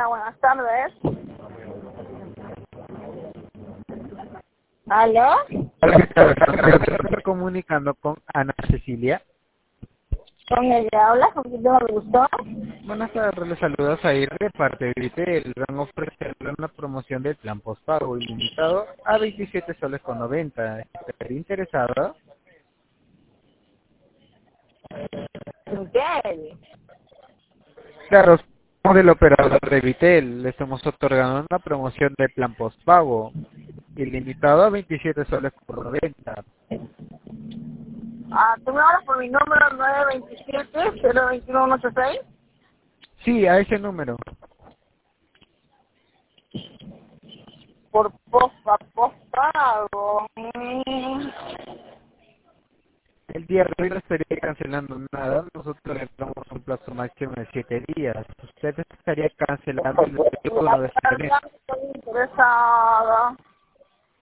Hola, buenas tardes. ¿Aló? Estoy comunicando con Ana Cecilia. ¿Con ella habla? ¿Con quién me gustó? Buenas tardes, les saluda Zair de parte de Vitel. Van a ofrecerle una promoción del plan postpago ilimitado a 27 soles con 90. ¿Estaría interesado? Miguel. Claro, somos del operador de Vitel. Le estamos otorgando una promoción de plan postpago ilimitado a 27 soles con 90. ¿Tú me hablas por mi número 927-02186? Sí, a ese número. Por postpago. El día de hoy no estaría cancelando nada. Nosotros le damos un plazo máximo de 7 días. Usted estaría cancelando el vehículo de este mes. Estoy interesada.